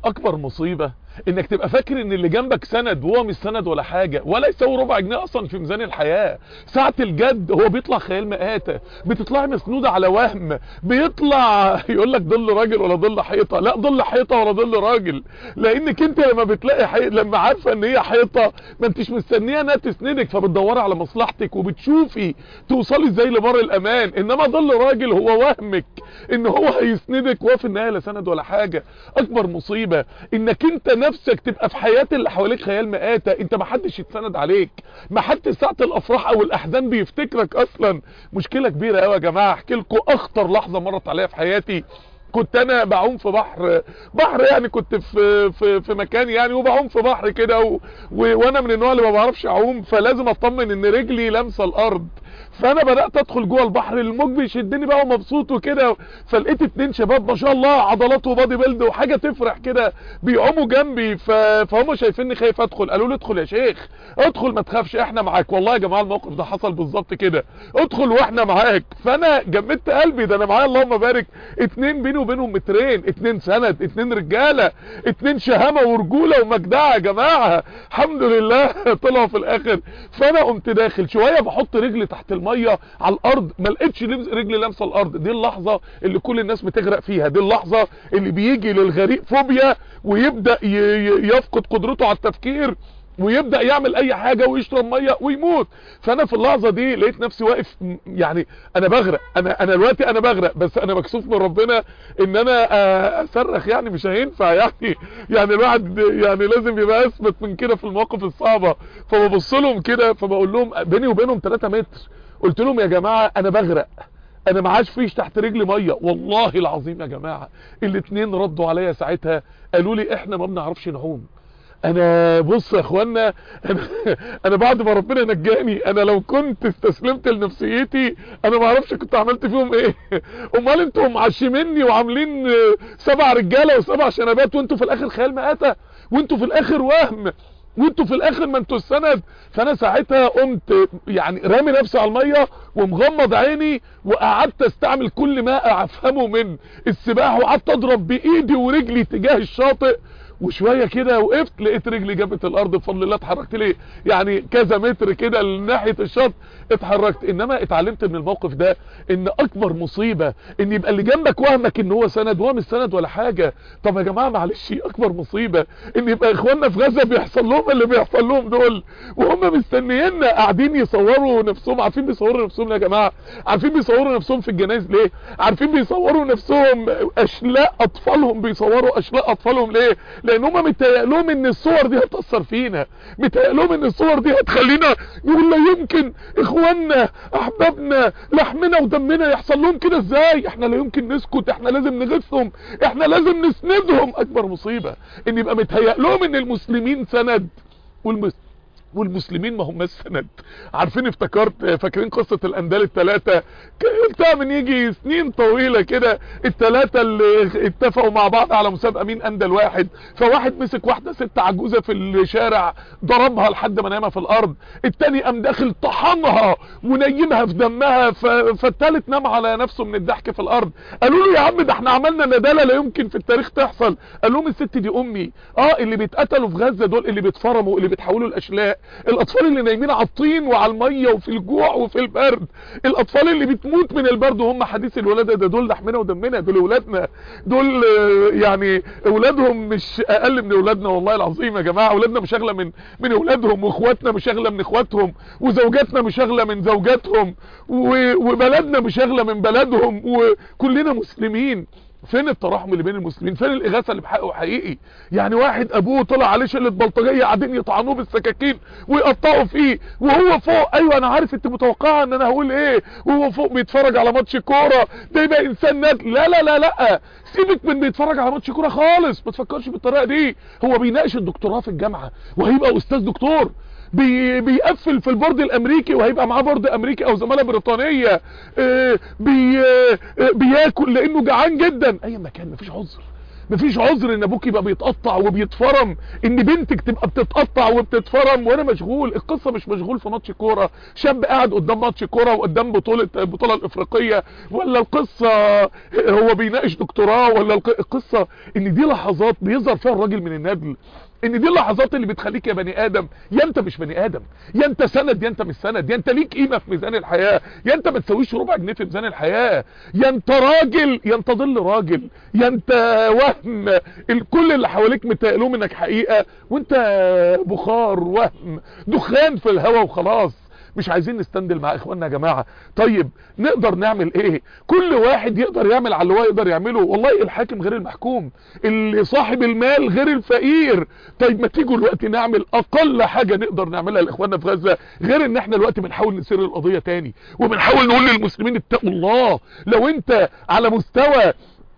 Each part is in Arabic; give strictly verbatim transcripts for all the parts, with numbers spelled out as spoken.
اكبر مصيبة انك تبقى فاكر ان اللي جنبك سند وهو مش سند ولا حاجة ولا يساوي ربع جنيه اصلا في ميزان الحياة. ساعة الجد هو بيطلع خيال مآتة، بتطلع مسنودة على وهم، بيطلع يقول لك ظل راجل ولا ظل حيطة. لا، ظل حيطة ولا ظل راجل، لانك انت لما بتلاقي حي... لما عارفة ان هي حيطة ما انتش مستنية انها تسندك، فبتدوري على مصلحتك وبتشوفي توصلي ازاي لبر الامان. انما ظل راجل هو وهمك ان هو هيسندك وهو في النهاية لا سند ولا حاجة. اكبر مصيبة انك انت نفسك تبقى في حياة اللي حواليك خيال مآتة، انت ما حدش يتسند عليك، ما حد ساعة الافراح او الاحزان بيفتكرك اصلا. مشكلة كبيرة قوي يا جماعة. احكي لكم اخطر لحظة مرت عليا في حياتي. كنت انا بعوم في بحر بحر يعني كنت في في في مكان يعني وبعوم في بحر كده و... و... وانا من النوع اللي ما بعرفش اعوم، فلازم اطمن ان رجلي لامسه الارض. فانا بدات ادخل جوه البحر، الموج بيشدني بقى ومبسوط وكده، فلقيت اتنين شباب ما شاء الله عضلات وبادي بيلد وحاجه تفرح كده بيعوموا جنبي، ف... فهم شايفيني خايف ادخل، قالوا لي ادخل يا شيخ ادخل ما تخافش احنا معاك. والله يا جماعه الموقف ده حصل بالظبط كده، ادخل واحنا معاك. فانا جمدت قلبي، ده انا معايا اللهم بارك اتنين بيني وبينهم مترين، اتنين سند، اتنين رجاله، اتنين شهامه ورجوله ومجدعه يا جماعه. الحمد لله طلعوا في الاخر. فانا قمت داخل شويه بحط رجلي تحت الميه على الارض، ما لقيتش رجلي لامسه الارض. دي اللحظه اللي كل الناس بتغرق فيها، دي اللحظه اللي بيجي للغريق فوبيا ويبدا يفقد قدرته على التفكير ويبدأ يعمل اي حاجة ويشرب مية ويموت. فانا في اللحظة دي لقيت نفسي واقف، يعني انا بغرق، انا انا دلوقتي انا بغرق، بس انا مكسوف من ربنا ان انا اصرخ، يعني مش هينفع يعني يعني الواحد يعني لازم يبقى اثبت من كده في المواقف الصعبة. فببص لهم كده فبقول لهم بيني وبينهم ثلاثة متر، قلت لهم يا جماعة انا بغرق، انا معاش فيش تحت رجلي ميه. والله العظيم يا جماعة الاتنين ردوا عليا ساعتها قالوا لي احنا ما بنعرفش نعوم. انا بص يا اخوانا، انا, أنا بعد ما ربنا نجاني، انا لو كنت استسلمت لنفسيتي انا ما اعرفش كنت عملت فيهم ايه. امال انتوا معشميني وعاملين سبع رجاله وسبع شنبات وانتوا في الاخر خيال مآتة، وانتوا في الاخر وهم، وانتوا في الاخر ما انتوا السند. فانا ساعتها قمت يعني رامي نفسي على الميه ومغمض عيني، وقعدت استعمل كل ما افهمه من السباحه، وقعدت اضرب بايدي ورجلي تجاه الشاطئ. وشويه كده وقفت لقيت رجلي جابت الارض بفضل الله، اتحركت ليه يعني كذا متر كده لناحيه الشط اتحركت. انما اتعلمت من الموقف ده ان اكبر مصيبه ان يبقى اللي جنبك وهمك ان هو سند وهو مش سند ولا حاجه. طب يا جماعه معلش، اكبر مصيبه ان يبقى اخواننا في غزه بيحصل لهم اللي بيحصل لهم دول وهم مستنييننا قاعدين يصوروا نفسهم. عارفين بيصوروا نفسهم يا جماعه؟ عارفين بيصوروا نفسهم في الجنائز ليه؟ عارفين بيصوروا نفسهم اشلاء اطفالهم، بيصوروا اشلاء اطفالهم ليه؟ لان هم متهيأ لهم ان الصور دي هتأثر فينا، متهيأ لهم ان الصور دي هتخلينا نقول لا يمكن اخواننا احبابنا لحمنا ودمنا يحصل لهم كده ازاي، احنا لا يمكن نسكت، احنا لازم نغثهم، احنا لازم نسندهم. اكبر مصيبة ان يبقى متهيأ لهم ان المسلمين سند والمسلمين والمسلمين ما هم السند. عارفين افتكرت فاكرين قصة الاندال الثلاثة؟ قلتها من يجي سنين طويلة كده، الثلاثة اللي اتفقوا مع بعض على مسابقة مين اندل واحد، فواحد مسك واحدة ست عجوزة في الشارع ضربها لحد ما نامها في الارض، التاني قام داخل طحنها ونيمها في دمها، ف... فالتالت نام على نفسه من الضحك في الارض. قالوا له يا عم ده احنا عملنا ندالة لا يمكن في التاريخ تحصل. قال لهم الست دي امي. اه اللي بيتقتلوا في غزة دول اللي بيتفرموا اللي بيتحولوا الاشلاء، الاطفال اللي نايمين على الطين وعلى الميه وفي الجوع وفي البرد، الاطفال اللي بتموت من البرد وهم حديث الولاده، ده دول لحمنا ودمنا، دول اولادنا، دول يعني اولادهم مش اقل من اولادنا. والله العظيم يا جماعه اولادنا مش اغلى من من اولادهم، واخواتنا مش اغلى من اخواتهم، وزوجاتنا مش اغلى من زوجاتهم، وبلدنا مش اغلى من بلدهم، وكلنا مسلمين. فين التراحم اللي بين المسلمين؟ فين الاغاثه اللي بحقه حقيقي؟ يعني واحد ابوه طلع عليه شله بلطجيه قاعدين يطعنوه بالسكاكين ويقطعوا فيه وهو فوق. ايوه انا عارف انت متوقعه ان انا هقول ايه، وهو فوق بيتفرج على ماتش كوره، ده يبقى انسان نادل. لا لا لا لا، سيبك من بيتفرج على ماتش كوره خالص، ما تفكرش بالطريقه دي. هو بيناقش الدكتوراه في الجامعه وهيبقى استاذ دكتور، بي بيقفل في البورد الامريكي وهيبقى معاه بورد امريكي او زماله بريطانيه، اه بي اه بياكل لانه جعان جدا. اي مكان مفيش عذر، مفيش عذر ان ابوك يبقى بيتقطع وبيتفرم، ان بنتك تبقى بتتقطع وبتتفرم وانا مشغول. القصة مش مشغول في ماتش كورة، شاب قاعد قدام ماتش كورة وقدام بطولة البطولة الافريقية، ولا القصة هو بيناقش دكتوراه، ولا القصة ان دي لحظات بيظهر فيها الراجل من الندل، ان دي اللحظات اللي بتخليك يا بني ادم، يا انت مش بني ادم، يا انت سند يا انت مش سند، يا انت ليك قيمه في ميزان الحياه، يا انت ما تسويش ربع جنيه في ميزان الحياه، يا انت راجل يا انت ظل راجل، يا انت وهم الكل اللي حواليك متقالهم انك حقيقه وانت بخار وهم دخان في الهواء وخلاص. مش عايزين نستندل مع اخواننا يا جماعة. طيب نقدر نعمل ايه؟ كل واحد يقدر يعمل على اللي هو يقدر يعمله. والله الحاكم غير المحكوم، اللي صاحب المال غير الفقير. طيب ما تيجوا الوقت نعمل اقل حاجة نقدر نعملها لاخواننا في غزة، غير ان احنا الوقت بنحاول نسير القضية تاني وبنحاول نقول للمسلمين اتقوا الله. لو انت على مستوى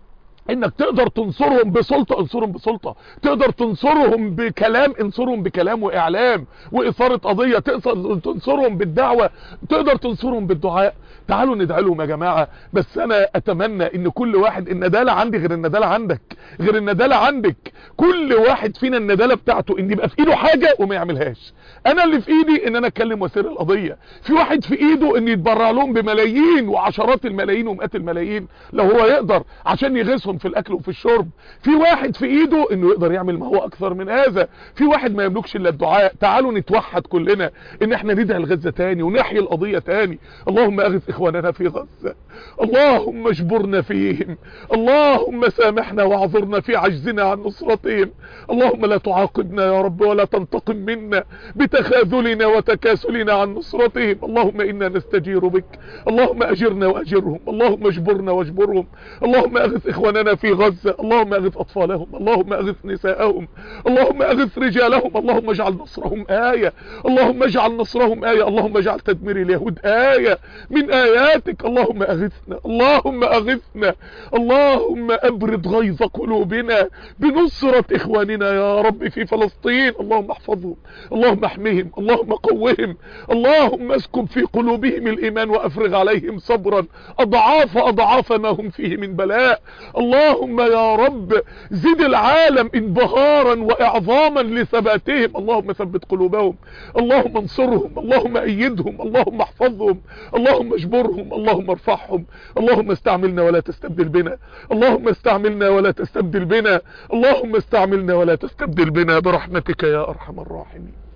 انك تقدر تنصرهم بسلطة انصرهم بسلطة، تقدر تنصرهم بكلام انصرهم بكلام واعلام واثارة قضية، تقدر تنصرهم بالدعوة، تقدر تنصرهم بالدعاء. تعالوا ندعي لهم يا جماعة. بس انا اتمنى ان كل واحد، الندالة عندي غير الندالة عندك غير الندالة عندك، كل واحد فينا الندالة بتاعته ان يبقى في ايده حاجة وما يعملهاش. انا اللي في ايدي ان انا اتكلم واسير القضية، في واحد في ايده ان يتبرع لهم بملايين وعشرات الملايين ومئات الملايين لو هو يقدر عشان يغيثهم في الاكل وفي الشرب، في واحد في ايده انه يقدر يعمل ما هو اكثر من هذا، في واحد ما يملكش الا الدعاء. تعالوا نتوحد كلنا ان احنا ندعي لغزة تاني ونحيي القضية تاني. اللهم اغث اخواننا في غزة، اللهم اجبرنا فيهم، اللهم سامحنا واعذرنا في عجزنا عن نصرتهم، اللهم لا تعاقبنا يا رب ولا تنتقم منا بتخاذلنا وتكاسلنا عن نصرتهم. اللهم انا نستجير بك، اللهم اجرنا واجرهم، اللهم اجبرنا واجبرهم، اللهم اغث اخواننا في غزة، اللهم اغث اطفالهم، اللهم اغث نساءهم، اللهم اغث رجالهم، اللهم اجعل نصرهم آية، اللهم اجعل نصرهم آية، اللهم اجعل تدمير اليهود آية من آياتك. اللهم اغثنا، اللهم اغثنا، اللهم ابرد غيظ قلوبنا بنصرة اخواننا يا رب في فلسطين. اللهم احفظهم، اللهم احمهم، اللهم قوهم، اللهم اسكب في قلوبهم الايمان وافرغ عليهم صبرا اضعاف اضعاف ما هم فيه من بلاء. اللهم يا رب زد العالم انبهارا واعظاما لثباتهم، اللهم ثبت قلوبهم، اللهم انصرهم، اللهم ايدهم، اللهم احفظهم، اللهم اجبرهم، اللهم ارفعهم، اللهم استعملنا ولا تستبدل بنا، اللهم استعملنا ولا تستبدل بنا، اللهم استعملنا ولا تستبدل بنا برحمتك يا ارحم الراحمين.